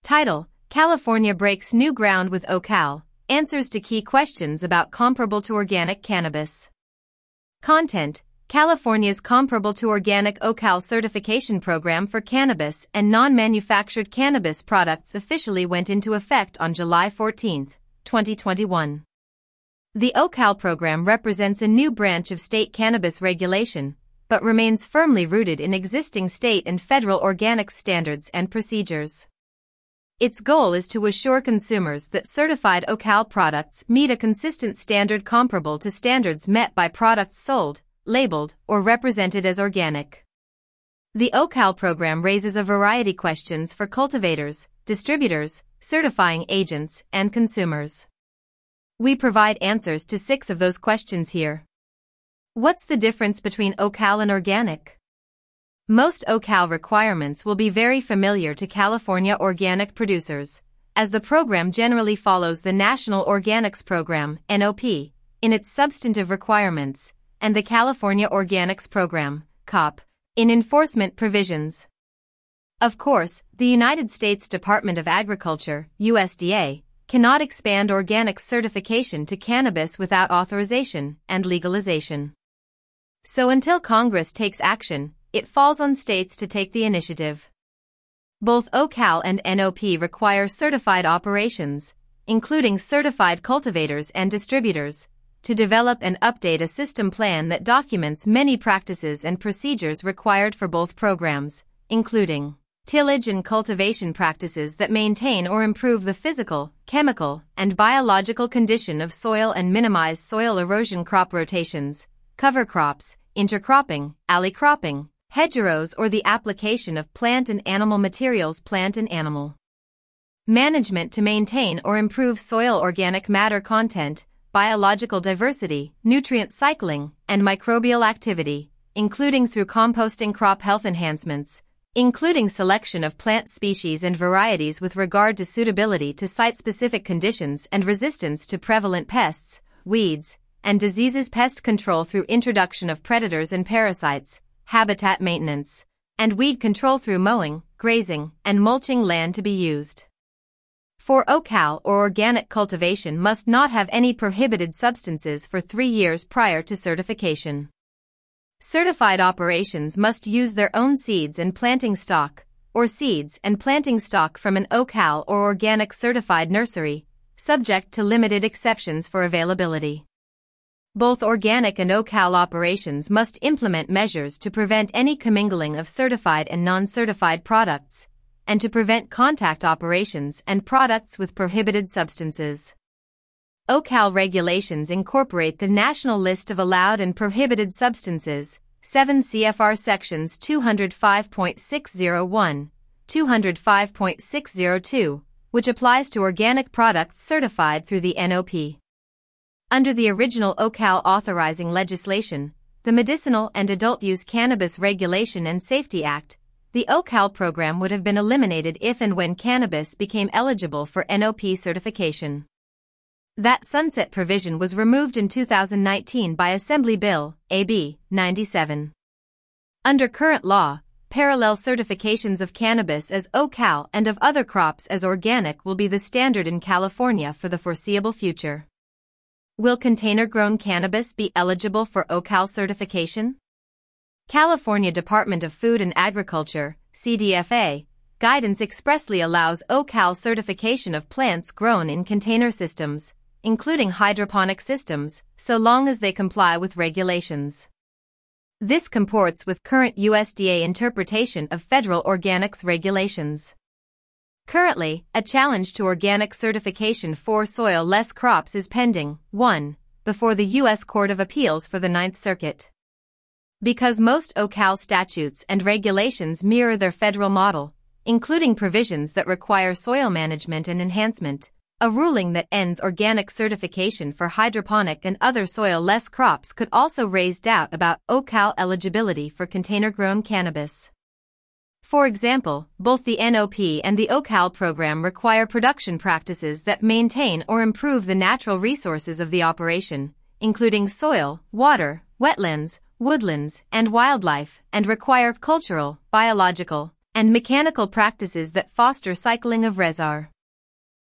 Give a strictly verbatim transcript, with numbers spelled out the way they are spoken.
Title: California breaks new ground with O-Cal, answers to key questions about comparable to organic cannabis. Content: California's comparable to organic O-Cal certification program for cannabis and non-manufactured cannabis products officially went into effect on July fourteenth, twenty twenty-one. The O-Cal program represents a new branch of state cannabis regulation, but remains firmly rooted in existing state and federal organics standards and procedures. Its goal is to assure consumers that certified O-Cal products meet a consistent standard comparable to standards met by products sold, labeled, or represented as organic. The O-Cal program raises a variety of questions for cultivators, distributors, certifying agents, and consumers. We provide answers to six of those questions here. What's the difference between O-Cal and organic? Most O-Cal requirements will be very familiar to California organic producers, as the program generally follows the National Organics Program, N O P, in its substantive requirements, and the California Organics Program, C O P, in enforcement provisions. Of course, the United States Department of Agriculture, U S D A, cannot expand organics certification to cannabis without authorization and legalization. So until Congress takes action, it falls on states to take the initiative. Both O-Cal and N O P require certified operations, including certified cultivators and distributors, to develop and update a system plan that documents many practices and procedures required for both programs, including tillage and cultivation practices that maintain or improve the physical, chemical, and biological condition of soil and minimize soil erosion, crop rotations, cover crops, intercropping, alley cropping, hedgerows, or the application of plant and animal materials, plant and animal management to maintain or improve soil organic matter content, biological diversity, nutrient cycling, and microbial activity, including through composting, crop health enhancements, including selection of plant species and varieties with regard to suitability to site-specific conditions and resistance to prevalent pests, weeds, and diseases, pest control through introduction of predators and parasites, habitat maintenance, and weed control through mowing, grazing, and mulching land to be used. For O-Cal or organic cultivation must not have any prohibited substances for three years prior to certification. Certified operations must use their own seeds and planting stock, or seeds and planting stock from an O-Cal or organic certified nursery, subject to limited exceptions for availability. Both organic and O-Cal operations must implement measures to prevent any commingling of certified and non-certified products, and to prevent contact operations and products with prohibited substances. O-Cal regulations incorporate the National List of Allowed and Prohibited Substances, seven C F R Sections two oh five point six oh one, two oh five point six oh two, which applies to organic products certified through the N O P. Under the original O-Cal authorizing legislation, the Medicinal and Adult Use Cannabis Regulation and Safety Act, the O-Cal program would have been eliminated if and when cannabis became eligible for N O P certification. That sunset provision was removed in two thousand nineteen by Assembly Bill, A B ninety-seven. Under current law, parallel certifications of cannabis as O-Cal and of other crops as organic will be the standard in California for the foreseeable future. Will container-grown cannabis be eligible for O-Cal certification? California Department of Food and Agriculture, C D F A, guidance expressly allows O-Cal certification of plants grown in container systems, including hydroponic systems, so long as they comply with regulations. This comports with current U S D A interpretation of federal organics regulations. Currently, a challenge to organic certification for soil-less crops is pending, one, before the U S Court of Appeals for the Ninth Circuit. Because most O-Cal statutes and regulations mirror their federal model, including provisions that require soil management and enhancement, a ruling that ends organic certification for hydroponic and other soil-less crops could also raise doubt about O-Cal eligibility for container-grown cannabis. For example, both the N O P and the O-Cal program require production practices that maintain or improve the natural resources of the operation, including soil, water, wetlands, woodlands, and wildlife, and require cultural, biological, and mechanical practices that foster cycling of resin.